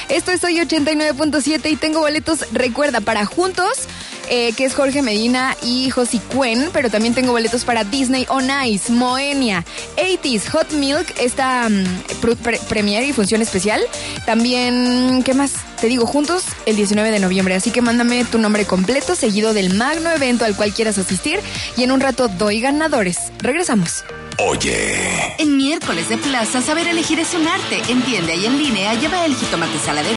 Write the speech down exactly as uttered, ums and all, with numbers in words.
Esto es Hoy ochenta y nueve punto siete y tengo boletos, recuerda, para Juntos, eh, que es Jorge Medina y Josie Cuen, pero también tengo boletos para Disney on Ice, Moenia, ochenta, Hot Milk, esta um, pre- premiere y función especial. También, ¿qué más? Te digo, Juntos el diecinueve de noviembre, así que mándame tu nombre completo, seguido del magno evento al cual quieras asistir, y en un rato doy ganadores. Regresamos. Oye. En miércoles de plaza, saber elegir es un arte. En tienda y en línea, lleva el jitomate saladero